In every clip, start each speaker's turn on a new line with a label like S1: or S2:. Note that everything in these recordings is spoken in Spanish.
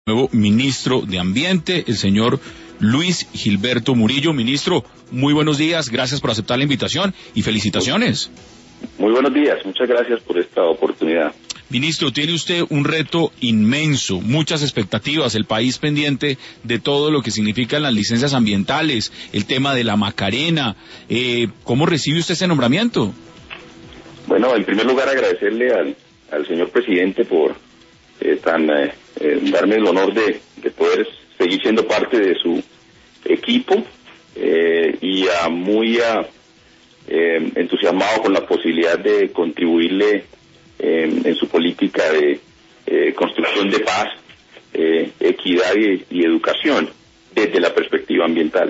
S1: Nuevo ministro de Ambiente, el señor Luis Gilberto Murillo. Ministro, muy buenos días, gracias por aceptar la invitación y felicitaciones.
S2: Muy buenos días, muchas gracias por esta oportunidad.
S1: Ministro, tiene usted un reto inmenso, muchas expectativas, el país pendiente de todo lo que significan las licencias ambientales, el tema de la Macarena. ¿Cómo recibe usted este nombramiento?
S2: Bueno, en primer lugar agradecerle al señor presidente por darme el honor de poder seguir siendo parte de su equipo y muy entusiasmado con la posibilidad de contribuirle en su política de construcción de paz, equidad y educación desde la perspectiva ambiental.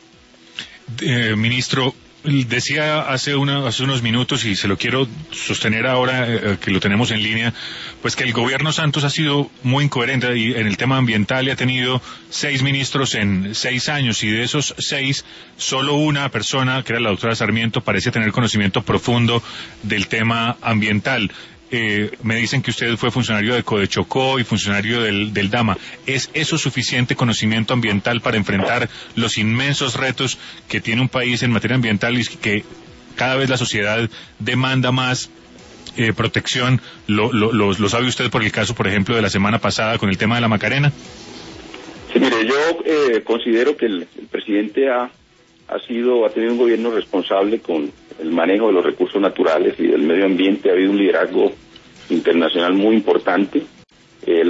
S3: Ministro, decía hace unos minutos, y se lo quiero sostener ahora que lo tenemos en línea, pues que el gobierno Santos ha sido muy incoherente y en el tema ambiental y ha tenido 6 ministros en 6 años, y de esos 6, solo una persona, que era la doctora Sarmiento, parece tener conocimiento profundo del tema ambiental. Me dicen que usted fue funcionario de Codechocó y funcionario del DAMA. ¿Es eso suficiente conocimiento ambiental para enfrentar los inmensos retos que tiene un país en materia ambiental y que cada vez la sociedad demanda más protección? ¿Lo sabe usted por el caso, por ejemplo, de la semana pasada con el tema de la Macarena?
S2: Sí, mire, yo considero que el presidente ha tenido un gobierno responsable con el manejo de los recursos naturales y del medio ambiente. Ha habido un liderazgo internacional muy importante. El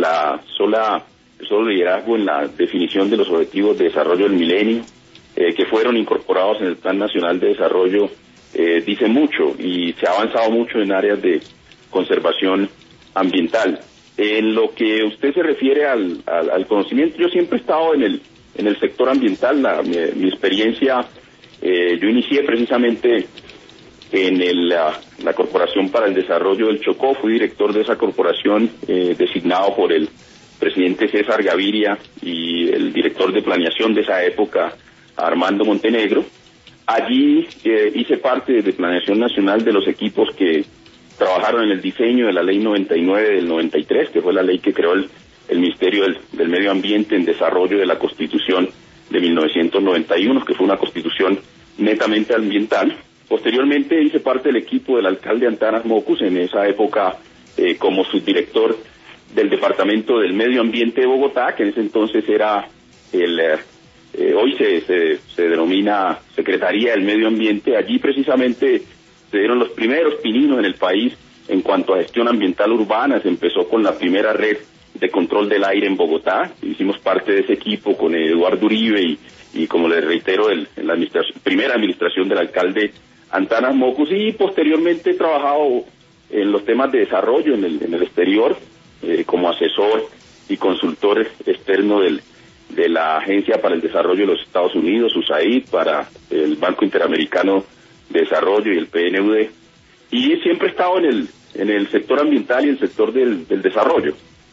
S2: solo liderazgo en la definición de los objetivos de desarrollo del milenio, que fueron incorporados en el Plan Nacional de Desarrollo, dice mucho, y se ha avanzado mucho en áreas de conservación ambiental. En lo que usted se refiere al conocimiento, yo siempre he estado en el sector ambiental. Mi experiencia, yo inicié precisamente en la Corporación para el Desarrollo del Chocó. Fui director de esa corporación, designado por el presidente César Gaviria y el director de planeación de esa época, Armando Montenegro. Allí hice parte de planeación nacional de los equipos que trabajaron en el diseño de la Ley 99 del 93, que fue la ley que creó el Ministerio del Medio Ambiente en desarrollo de la Constitución de 1991, que fue una constitución netamente ambiental. Posteriormente hice parte del equipo del alcalde Antanas Mockus, en esa época como subdirector del Departamento del Medio Ambiente de Bogotá, que en ese entonces era hoy se denomina Secretaría del Medio Ambiente. Allí precisamente se dieron los primeros pininos en el país en cuanto a gestión ambiental urbana. Se empezó con la primera red de control del aire en Bogotá. Hicimos parte de ese equipo con Eduardo Uribe y como les reitero, en la primera administración del alcalde Antanas Mockus, y posteriormente he trabajado en los temas de desarrollo en el exterior, como asesor y consultor externo de la Agencia para el Desarrollo de los Estados Unidos, USAID, para el Banco Interamericano de Desarrollo y el PNUD, y siempre he estado en el sector ambiental y el sector del desarrollo.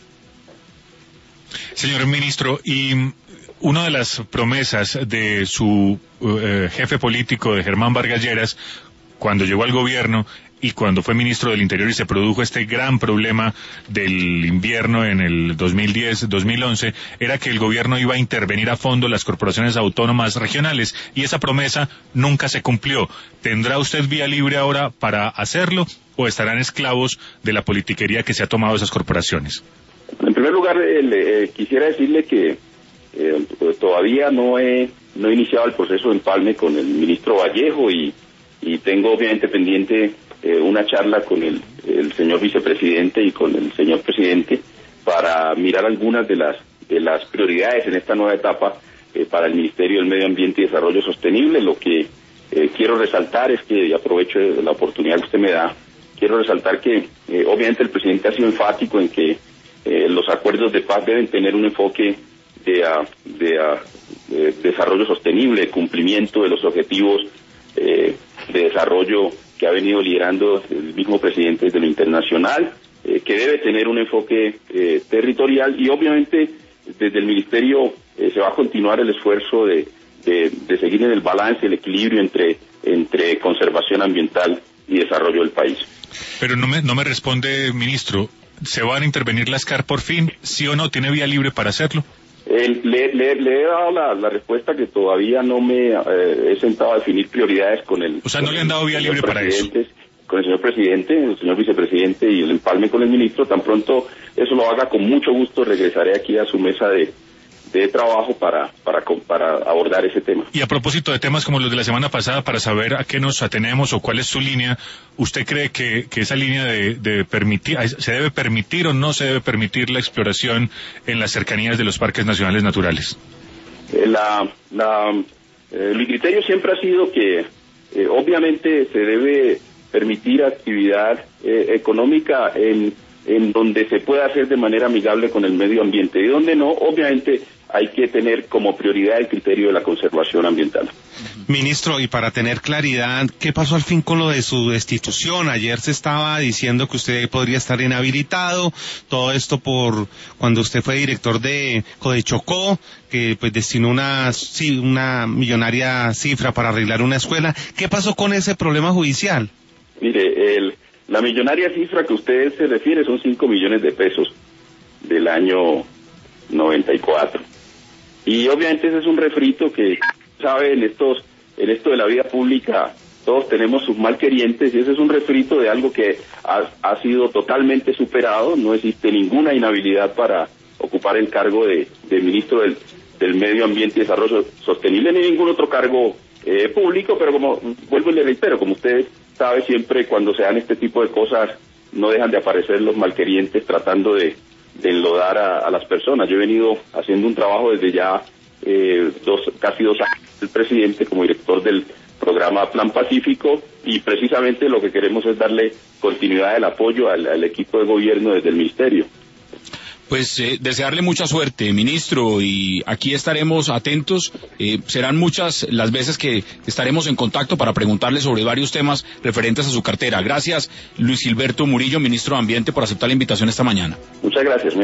S3: Señor ministro, y una de las promesas de su jefe político, de Germán Vargas Lleras, cuando llegó al gobierno y cuando fue ministro del Interior y se produjo este gran problema del invierno en el 2010-2011, era que el gobierno iba a intervenir a fondo las corporaciones autónomas regionales, y esa promesa nunca se cumplió. ¿Tendrá usted vía libre ahora para hacerlo o estarán esclavos de la politiquería que se ha tomado esas corporaciones?
S2: En primer lugar, quisiera decirle que todavía no he iniciado el proceso de empalme con el ministro Vallejo, y tengo obviamente pendiente una charla con el señor vicepresidente y con el señor presidente para mirar algunas de las prioridades en esta nueva etapa para el Ministerio del Medio Ambiente y Desarrollo Sostenible. Lo que quiero resaltar es que, y aprovecho la oportunidad que usted me da, quiero resaltar que obviamente el presidente ha sido enfático en que los acuerdos de paz deben tener un enfoque de desarrollo sostenible, de cumplimiento de los objetivos de desarrollo que ha venido liderando el mismo presidente de lo internacional, que debe tener un enfoque territorial, y obviamente desde el ministerio se va a continuar el esfuerzo de seguir en el balance, el equilibrio entre conservación ambiental y desarrollo del país.
S3: Pero no me responde, ministro. ¿Se van a intervenir las CAR por fin? ¿Sí o no? ¿Tiene vía libre para hacerlo?
S2: Le he dado la respuesta que todavía no me he sentado a definir prioridades con el...
S3: O sea, ¿no le han dado vía libre para eso?
S2: Con el señor presidente, el señor vicepresidente y el empalme con el ministro. Tan pronto eso lo haga, con mucho gusto regresaré aquí a su mesa de trabajo para abordar ese tema.
S3: Y a propósito de temas como los de la semana pasada, para saber a qué nos atenemos o cuál es su línea, ¿usted cree que esa línea de permitir, se debe permitir o no se debe permitir la exploración en las cercanías de los parques nacionales naturales?
S2: Mi criterio siempre ha sido que obviamente se debe permitir actividad económica en donde se pueda hacer de manera amigable con el medio ambiente, y donde no, obviamente hay que tener como prioridad el criterio de la conservación ambiental.
S4: Ministro, y para tener claridad, ¿qué pasó al fin con lo de su destitución? Ayer se estaba diciendo que usted podría estar inhabilitado, todo esto por cuando usted fue director de Codechocó, que pues destinó una millonaria cifra para arreglar una escuela. ¿Qué pasó con ese problema judicial?
S2: Mire, la millonaria cifra que usted se refiere son 5 millones de pesos del año 94. Y obviamente ese es un refrito que, sabe, en esto de la vida pública todos tenemos sus malquerientes, y ese es un refrito de algo que ha sido totalmente superado. No existe ninguna inhabilidad para ocupar el cargo de ministro del Medio Ambiente y Desarrollo Sostenible, ni ningún otro cargo público, pero como vuelvo y le reitero, como usted sabe, siempre cuando se dan este tipo de cosas no dejan de aparecer los malquerientes tratando de enlodar a las personas. Yo he venido haciendo un trabajo desde ya casi 2 años del presidente como director del programa Plan Pacífico, y precisamente lo que queremos es darle continuidad del apoyo al equipo de gobierno desde el ministerio.
S1: Pues desearle mucha suerte, ministro, y aquí estaremos atentos. Serán muchas las veces que estaremos en contacto para preguntarle sobre varios temas referentes a su cartera. Gracias, Luis Gilberto Murillo, ministro de Ambiente, por aceptar la invitación esta mañana.
S2: Muchas gracias.